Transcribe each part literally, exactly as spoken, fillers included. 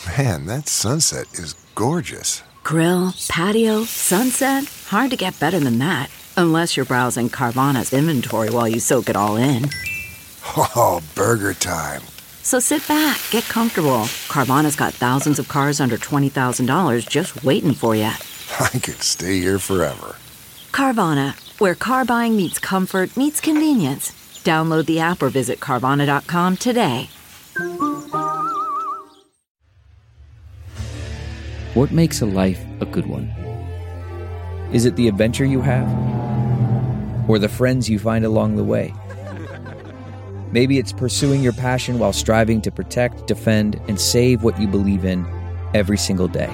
Man, that sunset is gorgeous. Grill, patio, sunset. Hard to get better than that. Unless you're browsing Carvana's inventory while you soak it all in. Oh, burger time. So sit back, get comfortable. Carvana's got thousands of cars under twenty thousand dollars just waiting for you. I could stay here forever. Carvana, where car buying meets comfort, meets convenience. Download the app or visit Carvana dot com today. What makes a life a good one? Is it the adventure you have? Or the friends you find along the way? Maybe it's pursuing your passion while striving to protect, defend, and save what you believe in every single day.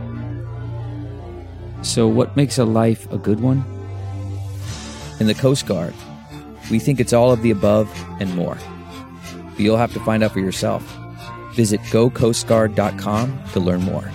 So what makes a life a good one? In the Coast Guard, we think it's all of the above and more. But you'll have to find out for yourself. Visit go coast guard dot com to learn more.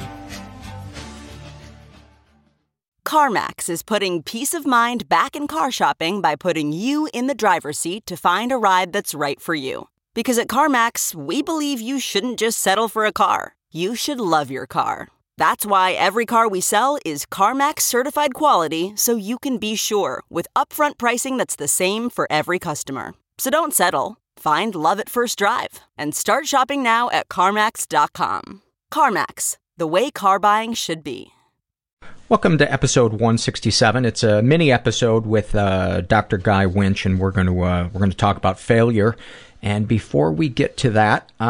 CarMax is putting peace of mind back in car shopping by putting you in the driver's seat to find a ride that's right for you. Because at CarMax, we believe you shouldn't just settle for a car. You should love your car. That's why every car we sell is CarMax certified quality, so you can be sure with upfront pricing that's the same for every customer. So don't settle. Find love at first drive and start shopping now at CarMax dot com. CarMax, the way car buying should be. Welcome to episode one sixty-seven. It's a mini episode with uh, Doctor Guy Winch, and we're going to uh, we're going to talk about failure. And before we get to that, uh,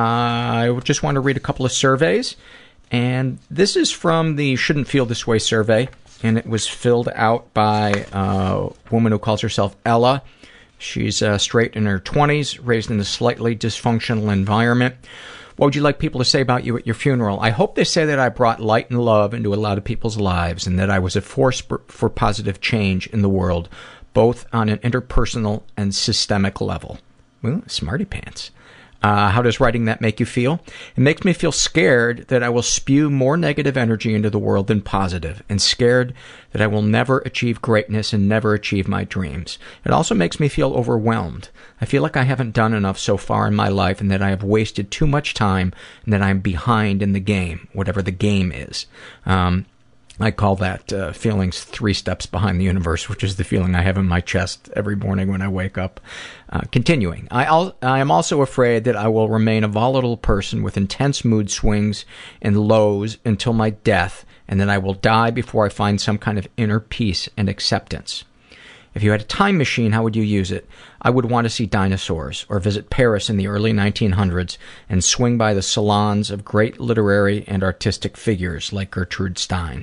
I just want to read a couple of surveys. And this is from the Shouldn't Feel This Way survey, and it was filled out by a woman who calls herself Ella. She's uh, straight in her twenties, raised in a slightly dysfunctional environment. What would you like people to say about you at your funeral? I hope they say that I brought light and love into a lot of people's lives and that I was a force for positive change in the world, both on an interpersonal and systemic level. Well, smarty pants. Uh, how does writing that make you feel? It makes me feel scared that I will spew more negative energy into the world than positive, and scared that I will never achieve greatness and never achieve my dreams. It also makes me feel overwhelmed. I feel like I haven't done enough so far in my life, and that I have wasted too much time, and that I'm behind in the game, whatever the game is. Um, I call that uh, feelings three steps behind the universe, which is the feeling I have in my chest every morning when I wake up. Uh, continuing, I, al- I am also afraid that I will remain a volatile person with intense mood swings and lows until my death, and that I will die before I find some kind of inner peace and acceptance. If you had a time machine, how would you use it? I would want to see dinosaurs, or visit Paris in the early nineteen hundreds and swing by the salons of great literary and artistic figures like Gertrude Stein.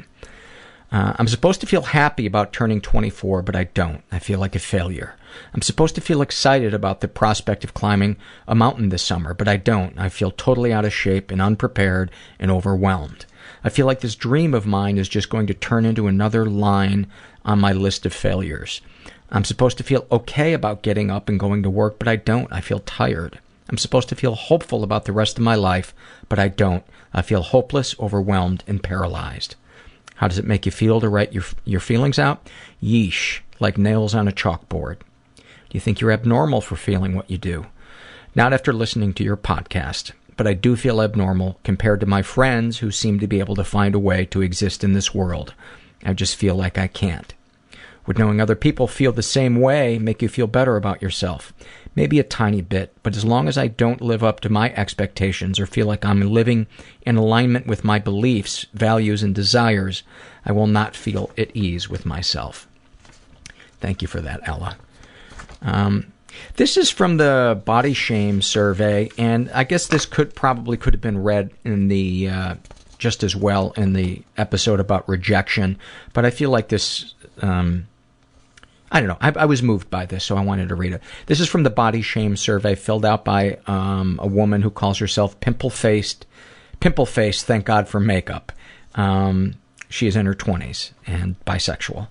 Uh, I'm supposed to feel happy about turning twenty-four, but I don't. I feel like a failure. I'm supposed to feel excited about the prospect of climbing a mountain this summer, but I don't. I feel totally out of shape and unprepared and overwhelmed. I feel like this dream of mine is just going to turn into another line on my list of failures. I'm supposed to feel okay about getting up and going to work, but I don't. I feel tired. I'm supposed to feel hopeful about the rest of my life, but I don't. I feel hopeless, overwhelmed, and paralyzed. How does it make you feel to write your your feelings out? Yeesh, like nails on a chalkboard. Do you think you're abnormal for feeling what you do? Not after listening to your podcast, but I do feel abnormal compared to my friends who seem to be able to find a way to exist in this world. I just feel like I can't. Would knowing other people feel the same way make you feel better about yourself? Maybe a tiny bit, but as long as I don't live up to my expectations or feel like I'm living in alignment with my beliefs, values, and desires, I will not feel at ease with myself. Thank you for that, Ella. Um, this is from the Body Shame survey, and I guess this could probably could have been read in the uh, just as well in the episode about rejection, but I feel like this... Um, I don't know. I, I was moved by this, so I wanted to read it. This is from the Body Shame survey filled out by um, a woman who calls herself Pimple-Faced, Pimple-Faced, thank God for makeup. Um, she is in her twenties and bisexual.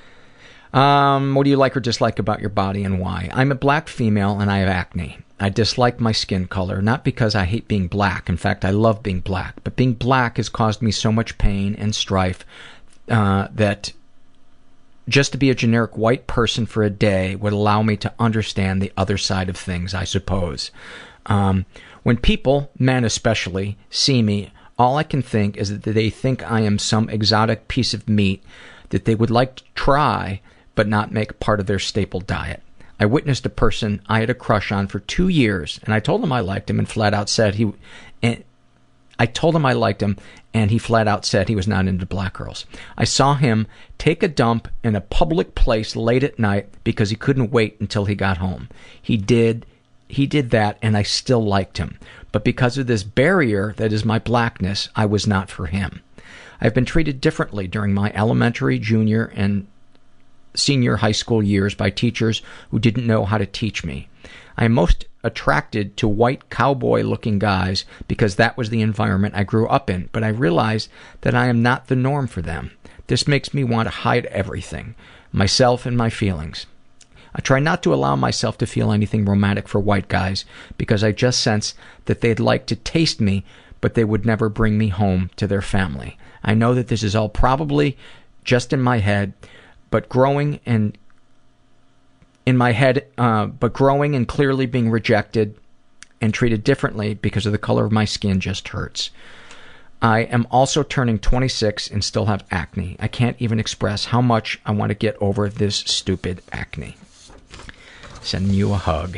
Um, what do you like or dislike about your body and why? I'm a black female and I have acne. I dislike my skin color, not because I hate being black. In fact, I love being black. But being black has caused me so much pain and strife uh, that... just to be a generic white person for a day would allow me to understand the other side of things, I suppose. Um, when people, men especially, see me, All I can think is that they think I am some exotic piece of meat that they would like to try but not make part of their staple diet. I witnessed a person I had a crush on for two years, and I told him I liked him and flat out said he... And I told him I liked him, and he flat out said he was not into black girls. I saw him take a dump in a public place late at night because he couldn't wait until he got home. He did... He did that, and I still liked him. But because of this barrier that is my blackness, I was not for him. I've been treated differently during my elementary, junior, and senior high school years by teachers who didn't know how to teach me. I am most attracted to white cowboy-looking guys because that was the environment I grew up in, but I realize that I am not the norm for them. This makes me want to hide everything, myself and my feelings. I try not to allow myself to feel anything romantic for white guys because I just sense that they'd like to taste me, but they would never bring me home to their family. I know that this is all probably just in my head, but growing and in my head, uh, but growing and clearly being rejected and treated differently because of the color of my skin just hurts. I am also turning twenty-six and still have acne. I can't even express how much I want to get over this stupid acne. Sending you a hug.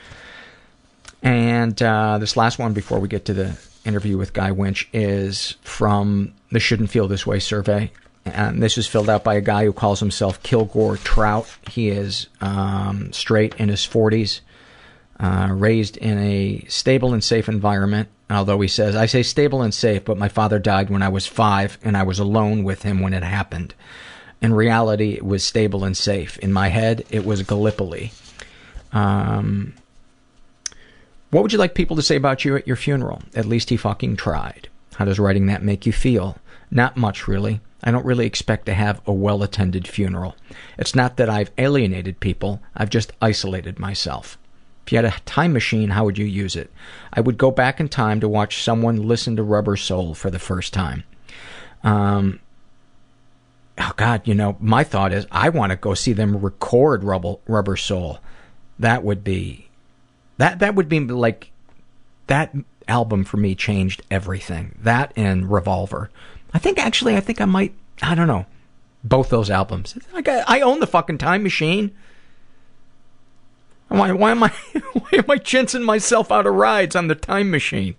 And uh, this last one before we get to the interview with Guy Winch is from the Shouldn't Feel This Way survey. And this is filled out by a guy who calls himself Kilgore Trout. He is um, straight, in his forties, uh, raised in a stable and safe environment. Although he says, I say stable and safe, but my father died when I was five and I was alone with him when it happened. In reality, it was stable and safe. In my head, it was Gallipoli. Um, what would you like people to say about you at your funeral? At least he fucking tried. How does writing that make you feel? Not much, really. I don't really expect to have a well-attended funeral. It's not that I've alienated people, I've just isolated myself. If you had a time machine, how would you use it? I would go back in time to watch someone listen to Rubber Soul for the first time. Um, oh God, you know, my thought is I want to go see them record Rubber, Rubber Soul. That would be, that, that would be like, that album for me changed everything. That and Revolver. I think actually, I think I might, I don't know, both those albums. I, got, I own the fucking time machine. Why, why am I, why am I chancing myself out of rides on the time machine?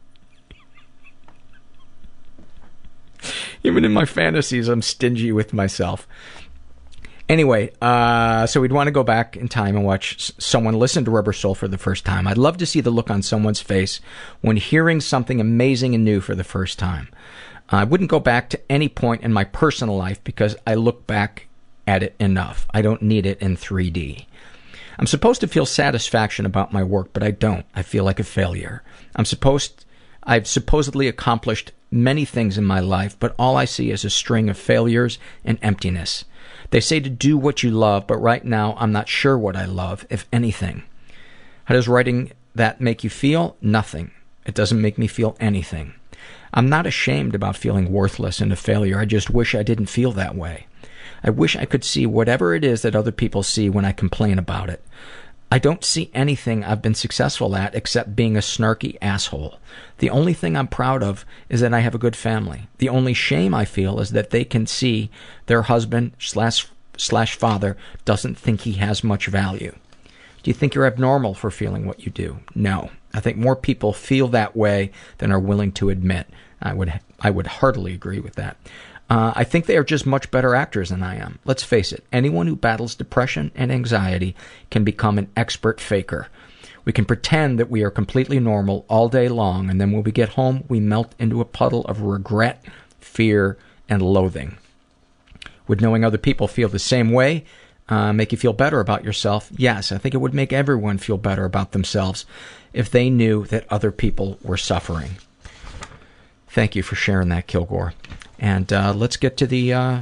Even in my fantasies, I'm stingy with myself. Anyway, uh, so we'd want to go back in time and watch s- someone listen to Rubber Soul for the first time. I'd love to see the look on someone's face when hearing something amazing and new for the first time. Uh, I wouldn't go back to any point in my personal life because I look back at it enough. I don't need it in three D. I'm supposed to feel satisfaction about my work, but I don't. I feel like a failure. I'm supposed, I've supposedly accomplished many things in my life, but all I see is a string of failures and emptiness. They say to do what you love, but right now I'm not sure what I love, if anything. How does writing that make you feel? Nothing. It doesn't make me feel anything. I'm not ashamed about feeling worthless and a failure. I just wish I didn't feel that way. I wish I could see whatever it is that other people see when I complain about it. I don't see anything I've been successful at except being a snarky asshole. The only thing I'm proud of is that I have a good family. The only shame I feel is that they can see their husband slash, slash father doesn't think he has much value. Do you think you're abnormal for feeling what you do? No. I think more people feel that way than are willing to admit. I would, I would heartily agree with that. Uh, I think they are just much better actors than I am. Let's face it, anyone who battles depression and anxiety can become an expert faker. We can pretend that we are completely normal all day long, and then when we get home, we melt into a puddle of regret, fear, and loathing. Would knowing other people feel the same way uh, make you feel better about yourself? Yes, I think it would make everyone feel better about themselves if they knew that other people were suffering. Thank you for sharing that, Kilgore. And uh, let's get to the, uh,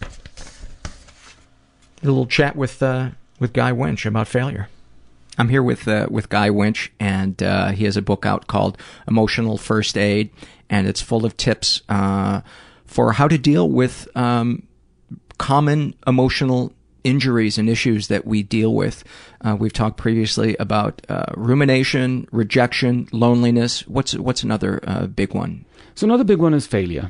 the little chat with uh, with Guy Winch about failure. I'm here with uh, with Guy Winch, and uh, he has a book out called Emotional First Aid, and it's full of tips uh, for how to deal with um, common emotional injuries and issues that we deal with. Uh, we've talked previously about uh, rumination, rejection, loneliness. What's what's another uh, big one? So another big one is failure,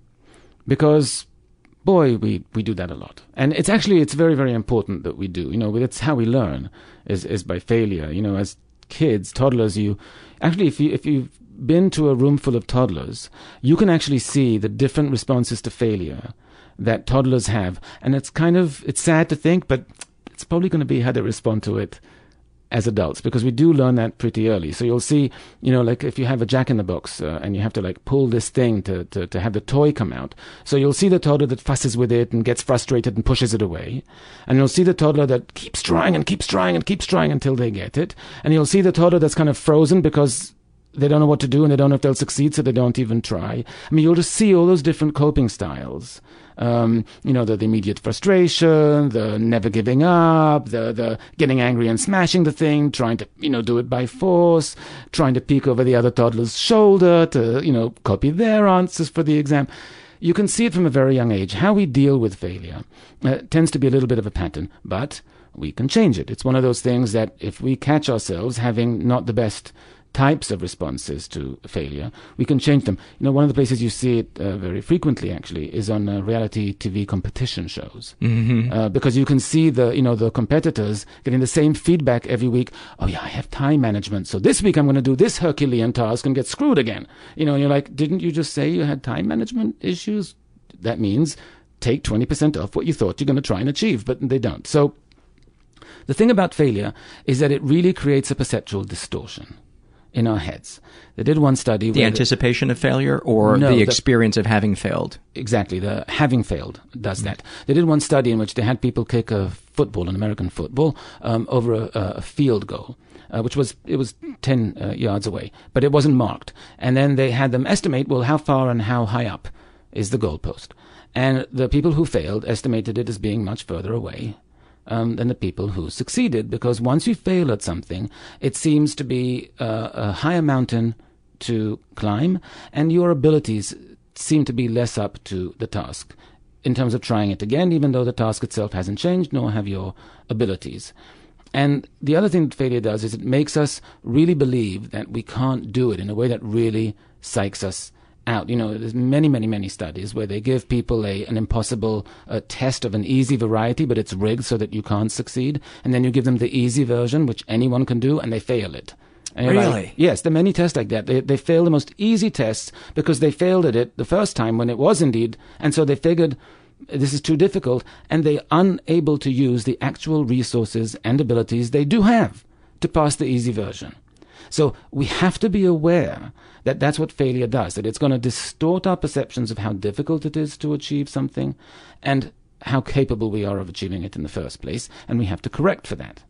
because boy, we, we do that a lot. And it's actually, it's very, very important that we do. You know, it's how we learn, is, is by failure. You know, as kids, toddlers, you, actually, if you, if you've been to a room full of toddlers, you can actually see the different responses to failure that toddlers have. And it's kind of, it's sad to think, but it's probably going to be how they respond to it as adults, because we do learn that pretty early. So you'll see, you know, like if you have a jack-in-the-box uh, and you have to like pull this thing to, to, to have the toy come out. So you'll see the toddler that fusses with it and gets frustrated and pushes it away. And you'll see the toddler that keeps trying and keeps trying and keeps trying until they get it. And you'll see the toddler that's kind of frozen because they don't know what to do and they don't know if they'll succeed, so they don't even try. I mean, you'll just see all those different coping styles. Um, you know, the, the immediate frustration, the never giving up, the, the getting angry and smashing the thing, trying to, you know, do it by force, trying to peek over the other toddler's shoulder to, you know, copy their answers for the exam. You can see it from a very young age. How we deal with failure uh, tends to be a little bit of a pattern, but we can change it. It's one of those things that if we catch ourselves having not the best types of responses to failure, we can change them. You know, one of the places you see it uh, very frequently, actually, is on uh, reality T V competition shows, mm-hmm. uh, because you can see the, you know, the competitors getting the same feedback every week. Oh yeah, I have time management, so this week I'm going to do this Herculean task and get screwed again. You know, and you're like, didn't you just say you had time management issues? That means take twenty percent off what you thought you're going to try and achieve, but they don't. So the thing about failure is that it really creates a perceptual distortion in our heads. They did one study. The anticipation the, of failure, or no, the experience the, of having failed? Exactly, the having failed does mm-hmm. that. They did one study in which they had people kick a football, an American football, um, over a, a field goal, uh, which was, it was ten uh, yards away, but it wasn't marked. And then they had them estimate, well, how far and how high up is the goalpost. And the people who failed estimated it as being much further away Um, than the people who succeeded, because once you fail at something, it seems to be uh, a higher mountain to climb, and your abilities seem to be less up to the task in terms of trying it again, even though the task itself hasn't changed, nor have your abilities. And the other thing that failure does is it makes us really believe that we can't do it in a way that really psychs us out. You know, there's many, many, many studies where they give people a an impossible uh, test of an easy variety, but it's rigged so that you can't succeed. And then you give them the easy version, which anyone can do, and they fail it. And really? Like, yes, there are many tests like that. They they fail the most easy tests because they failed at it the first time when it was indeed, and so they figured this is too difficult, and they're unable to use the actual resources and abilities they do have to pass the easy version. So we have to be aware that that's what failure does, that it's going to distort our perceptions of how difficult it is to achieve something and how capable we are of achieving it in the first place, and we have to correct for that.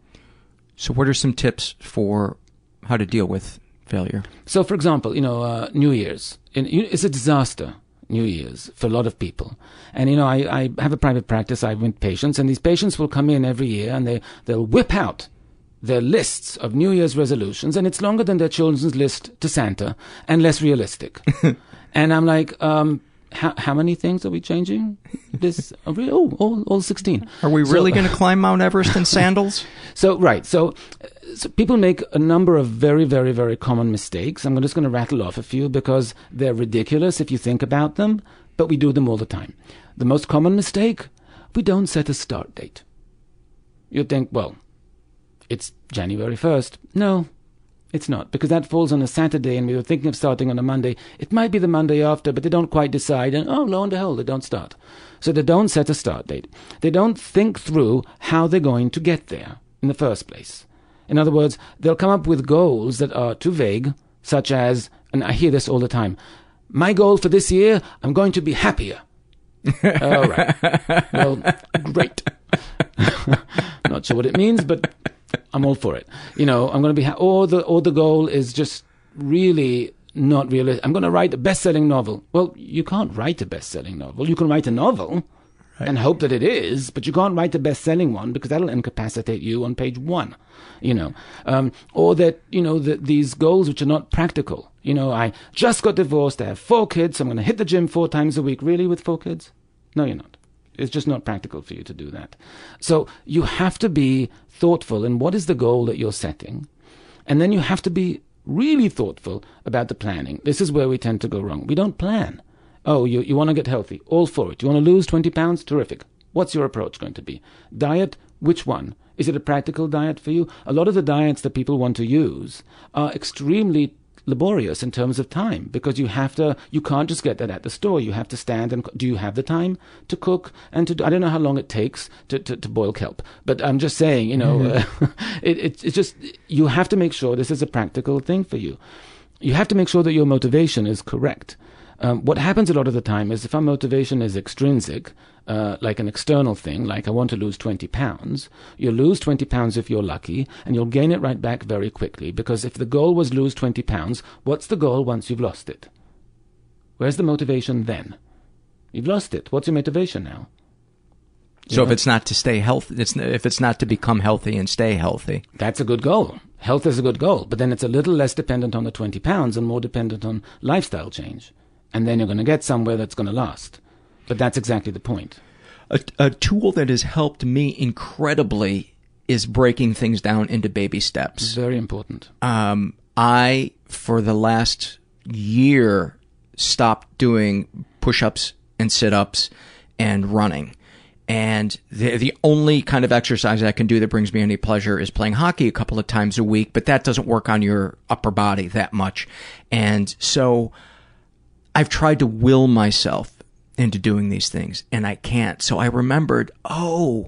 So what are some tips for how to deal with failure? So, for example, you know, uh, New Year's. In, it's a disaster, New Year's, for a lot of people. And, you know, I, I have a private practice. I have patients, and these patients will come in every year, and they, they'll whip out their lists of New Year's resolutions, and it's longer than their children's list to Santa and less realistic. And I'm like, um, how, how many things are we changing? This, oh, all, all sixteen. Are we really so, going to climb Mount Everest in sandals? So, right. So, so people make a number of very, very, very common mistakes. I'm just going to rattle off a few because they're ridiculous if you think about them, but we do them all the time. The most common mistake, we don't set a start date. You'd think, well, it's January first. No, it's not, because that falls on a Saturday and we were thinking of starting on a Monday. It might be the Monday after, but they don't quite decide, and oh, lo and behold, they don't start. So they don't set a start date. They don't think through how they're going to get there in the first place. In other words, they'll come up with goals that are too vague, such as, and I hear this all the time, my goal for this year, I'm going to be happier. All right. Well, great. Not sure what it means, but I'm all for it. You know, I'm going to be, ha- or the or the goal is just really not realistic. I'm going to write a best-selling novel. Well, you can't write a best-selling novel. You can write a novel right. and hope that it is, but you can't write a best-selling one because that'll incapacitate you on page one. You know, um, or that you know the, these goals which are not practical. You know, I just got divorced. I have four kids. So I'm going to hit the gym four times a week. Really, with four kids? No, you're not. It's just not practical for you to do that. So you have to be thoughtful in what is the goal that you're setting. And then you have to be really thoughtful about the planning. This is where we tend to go wrong. We don't plan. Oh, you, you want to get healthy. All for it. You want to lose twenty pounds? Terrific. What's your approach going to be? Diet? Which one? Is it a practical diet for you? A lot of the diets that people want to use are extremely laborious in terms of time, because you have to, you can't just get that at the store. You have to stand and, do you have the time to cook and to do, I don't know how long it takes to, to, to boil kelp, but I'm just saying, you know, mm-hmm. uh, it, it, it's just, you have to make sure this is a practical thing for you. You have to make sure that your motivation is correct. Um, what happens a lot of the time is if our motivation is extrinsic, uh, like an external thing, like I want to lose twenty pounds, you'll lose twenty pounds if you're lucky, and you'll gain it right back very quickly, because if the goal was lose twenty pounds, what's the goal once you've lost it? Where's the motivation then? You've lost it. What's your motivation now? You so know? if it's not to stay healthy, it's, if it's not to become healthy and stay healthy. That's a good goal. Health is a good goal, but then it's a little less dependent on the twenty pounds and more dependent on lifestyle change. And then you're going to get somewhere that's going to last. But that's exactly the point. A, a tool that has helped me incredibly is breaking things down into baby steps. Very important. Um, I, for the last year, stopped doing push-ups and sit-ups and running. And the the only kind of exercise I can do that brings me any pleasure is playing hockey a couple of times a week, but that doesn't work on your upper body that much. And so I've tried to will myself into doing these things, and I can't. So I remembered, oh,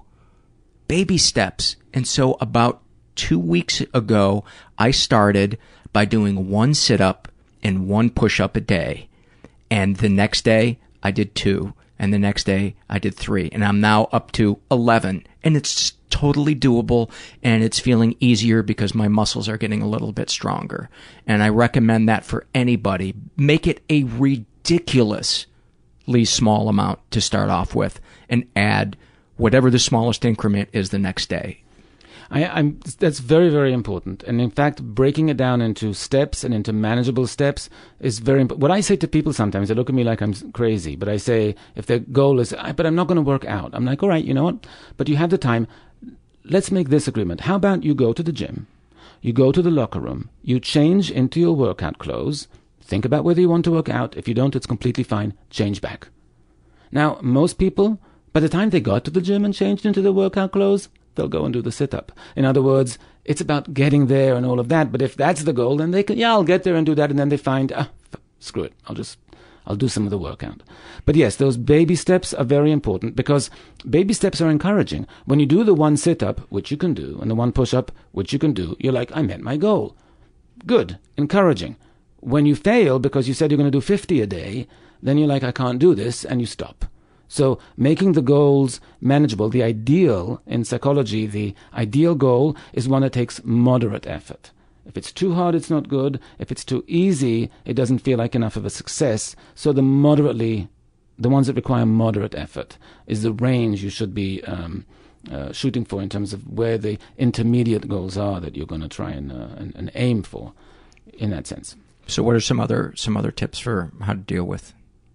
baby steps. And so about two weeks ago, I started by doing one sit-up and one push-up a day. And the next day, I did two. And the next day, I did three. And I'm now up to eleven. And it's totally doable, and it's feeling easier because my muscles are getting a little bit stronger. And I recommend that for anybody. Make it a ridiculously small amount to start off with, and add whatever the smallest increment is the next day. I, I'm, that's very, very important. And in fact, breaking it down into steps and into manageable steps is very important. What I say to people sometimes, they look at me like I'm crazy, but I say, if their goal is, but I'm not going to work out. I'm like, all right, you know what? But you have the time. Let's make this agreement. How about you go to the gym, you go to the locker room, you change into your workout clothes, think about whether you want to work out. If you don't, it's completely fine. Change back. Now, most people, by the time they got to the gym and changed into their workout clothes, they'll go and do the sit-up. In other words, it's about getting there and all of that. But if that's the goal, then they can, yeah, I'll get there and do that. And then they find, ah, f- screw it. I'll just, I'll do some of the workout. But yes, those baby steps are very important, because baby steps are encouraging. When you do the one sit-up, which you can do, and the one push-up, which you can do, you're like, I met my goal. Good. Encouraging. When you fail because you said you're going to do fifty a day, then you're like, I can't do this, and you stop. So making the goals manageable, the ideal in psychology, the ideal goal is one that takes moderate effort. If it's too hard, it's not good. If it's too easy, it doesn't feel like enough of a success. So the moderately, the ones that require moderate effort is the range you should be um, uh, shooting for in terms of where the intermediate goals are that you're going to try and, uh, and, and aim for in that sense. So what are some other some other tips for how to deal with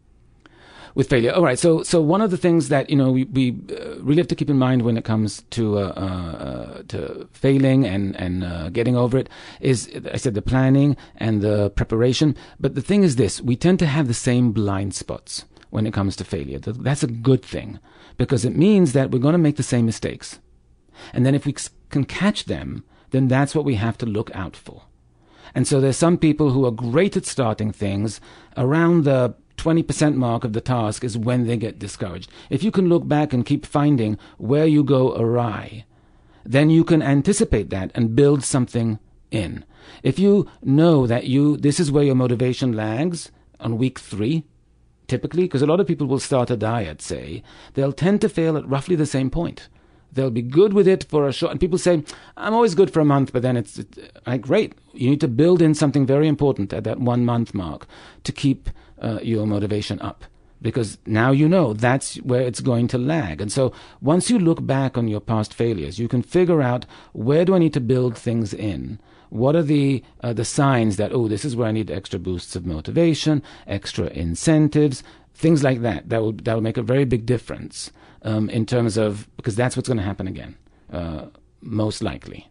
with failure? All right. So, so one of the things that, you know, we, we uh, really have to keep in mind when it comes to, uh, uh, to failing and, and, uh, getting over it is, I said, the planning and the preparation. But the thing is this, we tend to have the same blind spots when it comes to failure. That's a good thing, because it means that we're going to make the same mistakes. And then if we can catch them, then that's what we have to look out for. And so there's some people who are great at starting things. Around the twenty percent mark of the task is when they get discouraged. If you can look back and keep finding where you go awry, then you can anticipate that and build something in. If you know that you this is where your motivation lags on week three, typically, because a lot of people will start a diet, say, they'll tend to fail at roughly the same point. They'll be good with it for a short, and people say, I'm always good for a month, but then it's, it's like, great. You need to build in something very important at that one month mark to keep uh, your motivation up, because now you know that's where it's going to lag. And so once you look back on your past failures, you can figure out, where do I need to build things in? What are the uh, the signs that, oh, this is where I need extra boosts of motivation, extra incentives, things like that, that will, that will make a very big difference um, in terms of, because that's what's going to happen again, uh, most likely.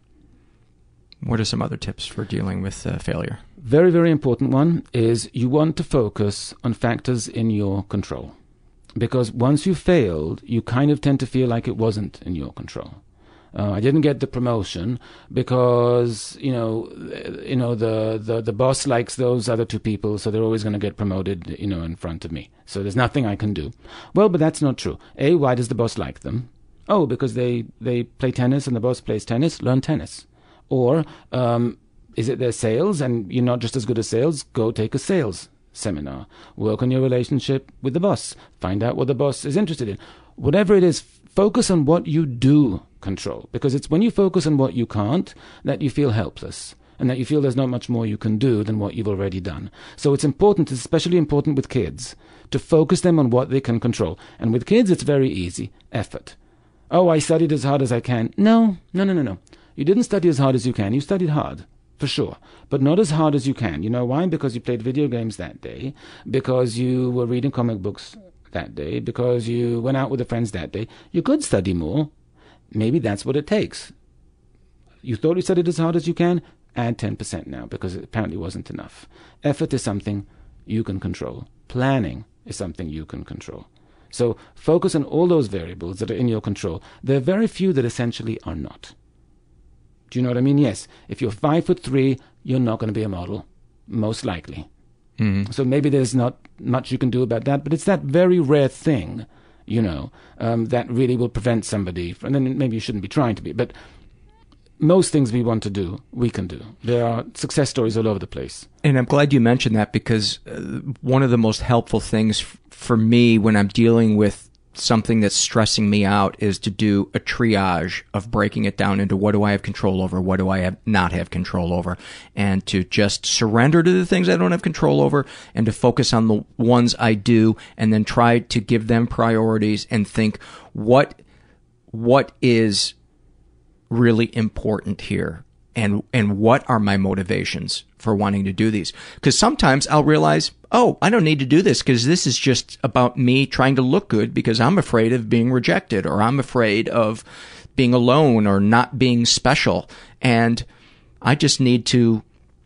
What are some other tips for dealing with uh, failure? Very, very important one is you want to focus on factors in your control. Because once you failed, you kind of tend to feel like it wasn't in your control. Uh, I didn't get the promotion because, you know, you know the, the, the boss likes those other two people, so they're always going to get promoted, you know, in front of me. So there's nothing I can do. Well, but that's not true. A, why does the boss like them? Oh, because they, they play tennis and the boss plays tennis. Learn tennis. Or um, is it their sales and you're not just as good as sales? Go take a sales seminar. Work on your relationship with the boss. Find out what the boss is interested in. Whatever it is, focus on what you do control. Because it's when you focus on what you can't that you feel helpless and that you feel there's not much more you can do than what you've already done. So it's important, it's especially important with kids, to focus them on what they can control. And with kids, it's very easy. Effort. Oh, I studied as hard as I can. No, no, no, no, no. You didn't study as hard as you can. You studied hard, for sure, but not as hard as you can. You know why? Because you played video games that day, because you were reading comic books that day, because you went out with your friends that day. You could study more. Maybe that's what it takes. You thought you studied as hard as you can? Add ten percent now, because it apparently wasn't enough. Effort is something you can control. Planning is something you can control. So focus on all those variables that are in your control. There are very few that essentially are not. Do you know what I mean? Yes. If you're five foot three, you're not going to be a model, most likely. Mm-hmm. So maybe there's not much you can do about that, but it's that very rare thing, you know, um, that really will prevent somebody from, and then maybe you shouldn't be trying to be, but most things we want to do, we can do. There are success stories all over the place. And I'm glad you mentioned that, because uh, one of the most helpful things f- for me when I'm dealing with something that's stressing me out is to do a triage of breaking it down into what do I have control over, what do I have not have control over, and to just surrender to the things I don't have control over and to focus on the ones I do, and then try to give them priorities and think what what is really important here, and and what are my motivations for wanting to do these. Because sometimes I'll realize, oh, I don't need to do this because this is just about me trying to look good because I'm afraid of being rejected, or I'm afraid of being alone or not being special. And I just need to,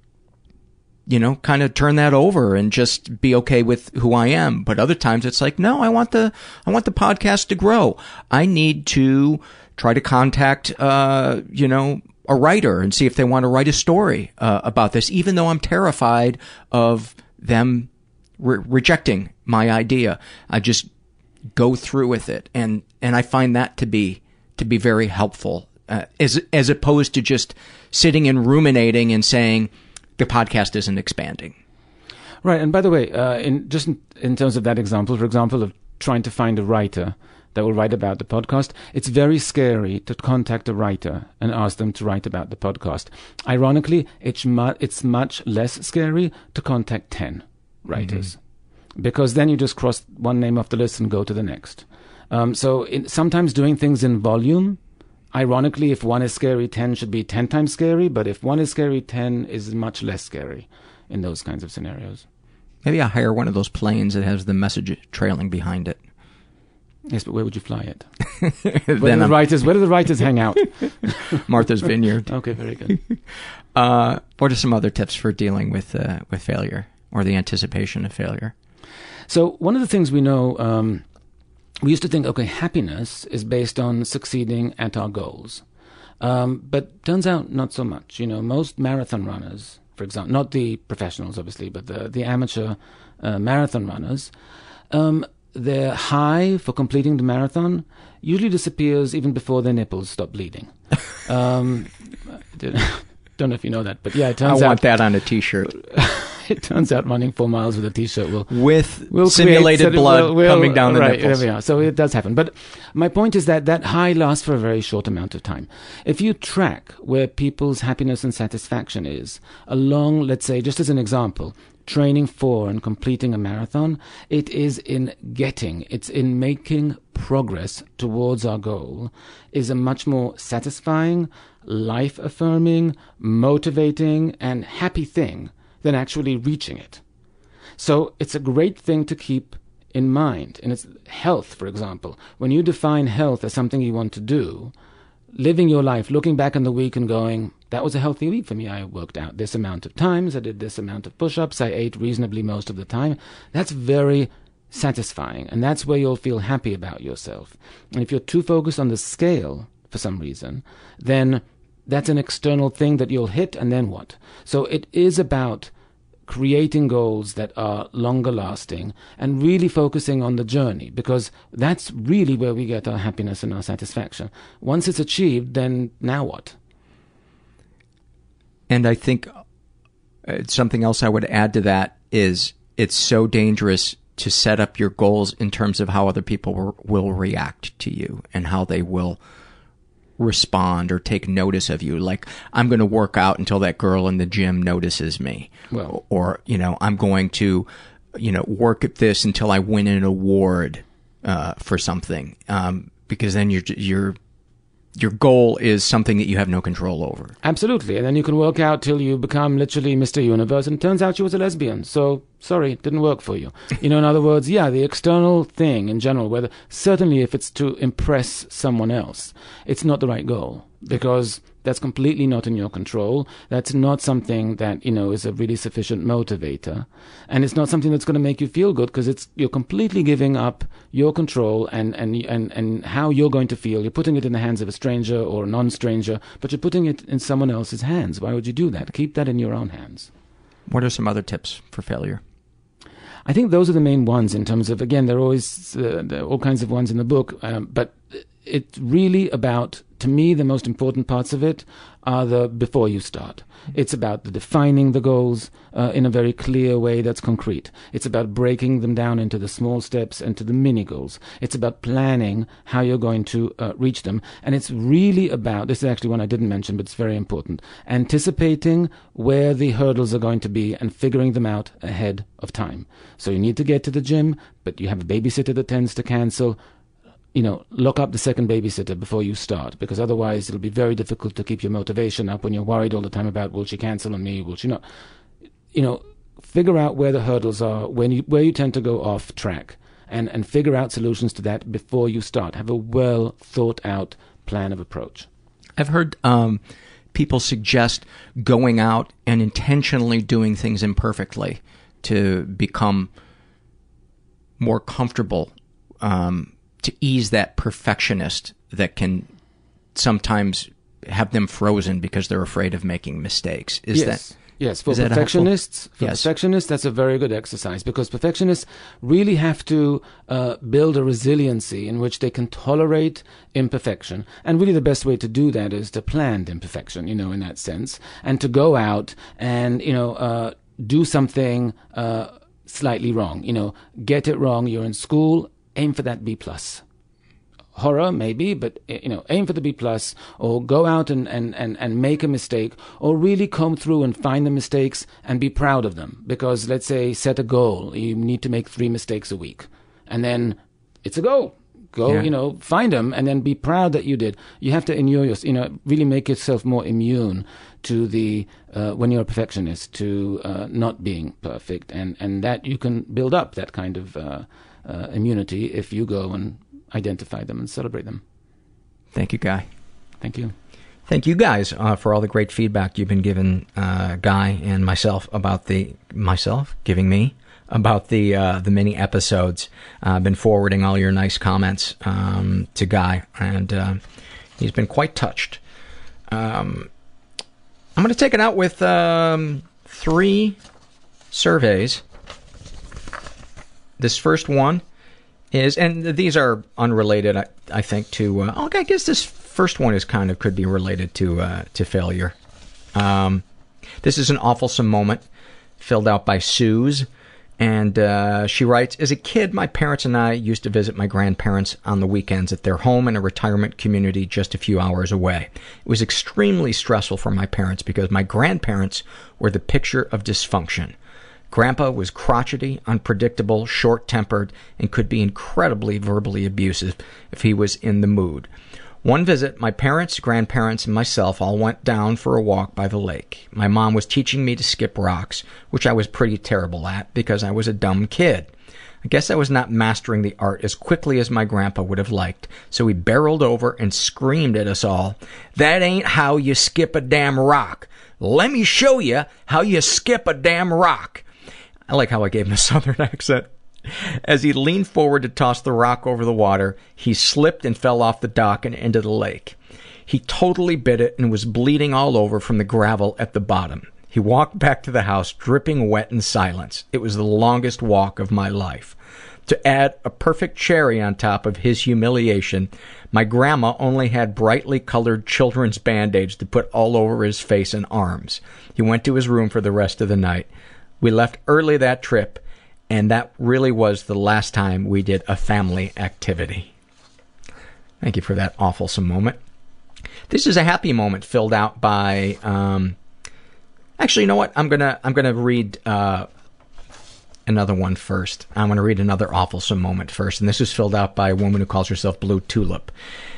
you know, kind of turn that over and just be okay with who I am. But other times it's like, no, I want the, I want the podcast to grow. I need to try to contact, uh, you know, a writer and see if they want to write a story uh, about this, even though I'm terrified of them re- rejecting my idea. I just go through with it, and and I find that to be to be very helpful, uh, as as opposed to just sitting and ruminating and saying the podcast isn't expanding. Right, and by the way, uh, in just in, in terms of that example, for example, of trying to find a writer that will write about the podcast, it's very scary to contact a writer and ask them to write about the podcast. Ironically, it's, mu- it's much less scary to contact ten writers, mm-hmm. because then you just cross one name off the list and go to the next. Um, so in, sometimes doing things in volume, ironically, if one is scary, ten should be ten times scary, but if one is scary, ten is much less scary in those kinds of scenarios. Maybe I hire one of those planes that has the message trailing behind it. Yes, but where would you fly it? Where do the writers, where do the writers hang out? Martha's Vineyard. Okay, very good. Uh, what are some other tips for dealing with uh, with failure, or the anticipation of failure? So one of the things we know, um, we used to think, okay, happiness is based on succeeding at our goals. Um, but turns out not so much. You know, most marathon runners, for example, not the professionals, obviously, but the, the amateur uh, marathon runners, um, their high for completing the marathon usually disappears even before their nipples stop bleeding. Um, don't know if you know that, but yeah, it turns out... I want that on a T-shirt. It turns out running four miles with a T-shirt will... With will simulated create, blood will, will, coming down the right, nipples. There we are. So it does happen. But my point is that that high lasts for a very short amount of time. If you track where people's happiness and satisfaction is along, let's say, just as an example, training for and completing a marathon, it is in getting, it's in making progress towards our goal, is a much more satisfying, life-affirming, motivating, and happy thing than actually reaching it. So it's a great thing to keep in mind, in its health, for example. When you define health as something you want to do, living your life, looking back on the week and going, that was a healthy week for me. I worked out this amount of times, I did this amount of push-ups, I ate reasonably most of the time. That's very satisfying, and that's where you'll feel happy about yourself. And if you're too focused on the scale for some reason, then that's an external thing that you'll hit, and then what? So it is about creating goals that are longer lasting and really focusing on the journey, because that's really where we get our happiness and our satisfaction. Once it's achieved, then now what? And I think uh, something else I would add to that is it's so dangerous to set up your goals in terms of how other people will, will react to you and how they will respond or take notice of you. Like, I'm going to work out until that girl in the gym notices me. Well, or, you know, I'm going to, you know, work at this until I win an award uh, for something. Um, because then you're, you're, your goal is something that you have no control over. Absolutely. And then you can work out till you become literally Mister Universe, and it turns out you was a lesbian. So, sorry, it didn't work for you. You know, in other words, yeah, the external thing in general, whether certainly if it's to impress someone else, it's not the right goal, because that's completely not in your control. That's not something that, you know, is a really sufficient motivator. And it's not something that's going to make you feel good, because it's you're completely giving up your control and, and, and, and how you're going to feel. You're putting it in the hands of a stranger or a non-stranger, but you're putting it in someone else's hands. Why would you do that? Keep that in your own hands. What are some other tips for failure? I think those are the main ones in terms of, again, there are always uh, there are all kinds of ones in the book, um, but it's really about, to me, the most important parts of it are the before you start. It's about the defining the goals uh, in a very clear way that's concrete. It's about breaking them down into the small steps and to the mini goals. It's about planning how you're going to uh, reach them. And it's really about, this is actually one I didn't mention, but it's very important, anticipating where the hurdles are going to be and figuring them out ahead of time. So you need to get to the gym, but you have a babysitter that tends to cancel. You know, lock up the second babysitter before you start, because otherwise it'll be very difficult to keep your motivation up when you're worried all the time about, will she cancel on me, will she not? You know, figure out where the hurdles are, when you, where you tend to go off track, and, and figure out solutions to that before you start. Have a well thought out plan of approach. I've heard um, people suggest going out and intentionally doing things imperfectly to become more comfortable, um, to ease that perfectionist that can sometimes have them frozen because they're afraid of making mistakes. Is yes. that Yes, for is that perfectionists, for yes. perfectionists, that's a very good exercise, because perfectionists really have to uh, build a resiliency in which they can tolerate imperfection. And really the best way to do that is to plan imperfection, you know, in that sense, and to go out and, you know, uh, do something uh, slightly wrong. You know, get it wrong. You're in school, aim for that B plus. Horror, maybe, but, you know, aim for the B plus, or go out and, and, and, and make a mistake, or really comb through and find the mistakes and be proud of them. Because, let's say, set a goal. You need to make three mistakes a week. And then it's a goal. Go, yeah. you know, find them and then be proud that you did. You have to inure yourself, you know, really make yourself more immune to the, uh, when you're a perfectionist, to uh, not being perfect. And, and that you can build up that kind of uh, uh, immunity if you go and identify them and celebrate them. Thank you, Guy. Thank you. Thank you guys uh, for all the great feedback you've been giving uh, Guy and myself about the, myself, giving me, about the uh, the mini episodes. I've uh, been forwarding all your nice comments um, to Guy, and uh, he's been quite touched. Um, I'm going to take it out with um, three surveys. This first one is, and these are unrelated, I, I think, to, uh, oh, I guess this first one is kind of, could be related to, uh, to failure. Um, this is an awfulsome moment filled out by Suze, and, uh, she writes, as a kid, my parents and I used to visit my grandparents on the weekends at their home in a retirement community just a few hours away. It was extremely stressful for my parents because my grandparents were the picture of dysfunction. Grandpa was crotchety, unpredictable, short-tempered, and could be incredibly verbally abusive if he was in the mood. One visit, my parents, grandparents, and myself all went down for a walk by the lake. My mom was teaching me to skip rocks, which I was pretty terrible at because I was a dumb kid. I guess I was not mastering the art as quickly as my grandpa would have liked, so he barreled over and screamed at us all, "That ain't how you skip a damn rock. Let me show you how you skip a damn rock." I like how I gave him a southern accent. As he leaned forward to toss the rock over the water, he slipped and fell off the dock and into the lake. He totally bit it and was bleeding all over from the gravel at the bottom. He walked back to the house, dripping wet in silence. It was the longest walk of my life. To add a perfect cherry on top of his humiliation, my grandma only had brightly colored children's band-aids to put all over his face and arms. He went to his room for the rest of the night. We left early that trip, and that really was the last time we did a family activity. Thank you for that awfulsome moment. This is a happy moment filled out by... Um, Actually, you know what? I'm gonna I'm gonna read uh, another one first. I'm gonna read another awfulsome moment first, and this is filled out by a woman who calls herself Blue Tulip.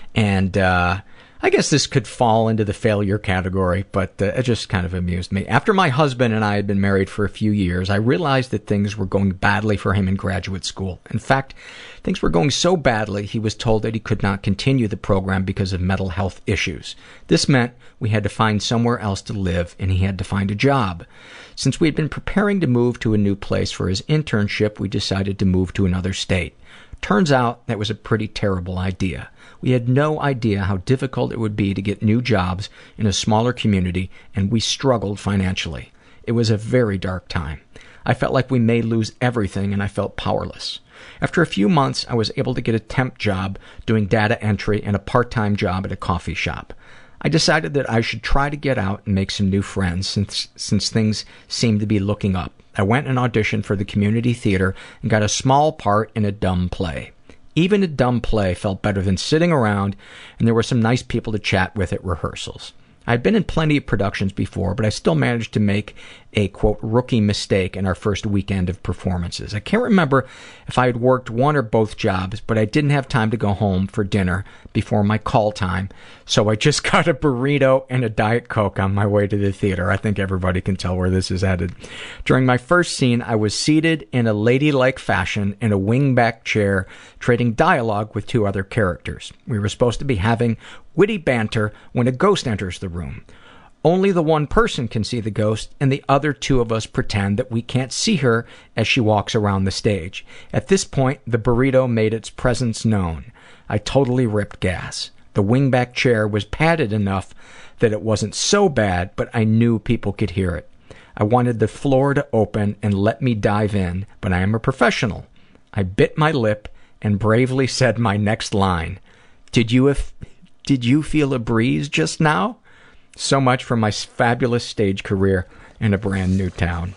And uh, I guess this could fall into the failure category, but uh, it just kind of amused me. After my husband and I had been married for a few years, I realized that things were going badly for him in graduate school. In fact, things were going so badly, he was told that he could not continue the program because of mental health issues. This meant we had to find somewhere else to live, and he had to find a job. Since we had been preparing to move to a new place for his internship, we decided to move to another state. Turns out that was a pretty terrible idea. We had no idea how difficult it would be to get new jobs in a smaller community, and we struggled financially. It was a very dark time. I felt like we may lose everything, and I felt powerless. After a few months, I was able to get a temp job doing data entry and a part-time job at a coffee shop. I decided that I should try to get out and make some new friends since since things seemed to be looking up. I went and auditioned for the community theater and got a small part in a dumb play. Even a dumb play felt better than sitting around, and there were some nice people to chat with at rehearsals. I'd been in plenty of productions before, but I still managed to make a, quote, rookie mistake in our first weekend of performances. I can't remember if I had worked one or both jobs, but I didn't have time to go home for dinner before my call time, so I just got a burrito and a Diet Coke on my way to the theater. I think everybody can tell where this is headed. During my first scene, I was seated in a ladylike fashion in a wingback chair, trading dialogue with two other characters. We were supposed to be having witty banter when a ghost enters the room. Only the one person can see the ghost, and the other two of us pretend that we can't see her as she walks around the stage. At this point, the burrito made its presence known. I totally ripped gas. The wingback chair was padded enough that it wasn't so bad, but I knew people could hear it. I wanted the floor to open and let me dive in, but I am a professional. I bit my lip and bravely said my next line. Did you if, did you feel a breeze just now? So much for my fabulous stage career in a brand new town.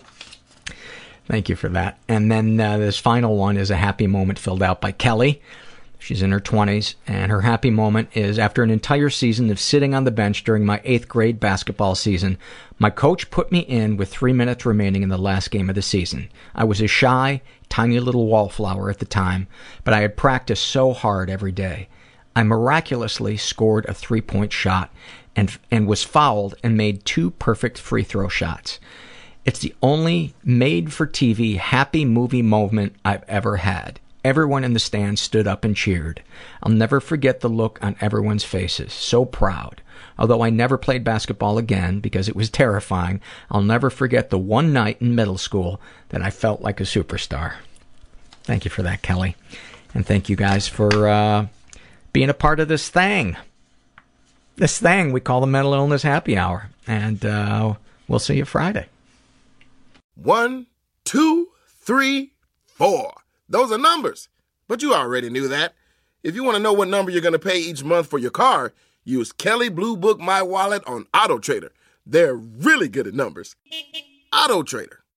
Thank you for that. And then uh, this final one is a happy moment filled out by Kelly. She's in her twenties, and her happy moment is after an entire season of sitting on the bench during my eighth grade basketball season, my coach put me in with three minutes remaining in the last game of the season. I was a shy, tiny little wallflower at the time, but I had practiced so hard every day. I miraculously scored a three-point shot and and was fouled and made two perfect free throw shots. It's the only made-for-T V happy movie moment I've ever had. Everyone in the stands stood up and cheered. I'll never forget the look on everyone's faces, so proud. Although I never played basketball again because it was terrifying, I'll never forget the one night in middle school that I felt like a superstar. Thank you for that, Kelly. And thank you guys for uh, being a part of this thing. This thing we call the Mental Illness Happy Hour. And uh, we'll see you Friday. One, two, three, four. Those are numbers. But you already knew that. If you want to know what number you're going to pay each month for your car, use Kelly Blue Book My Wallet on AutoTrader. They're really good at numbers. AutoTrader.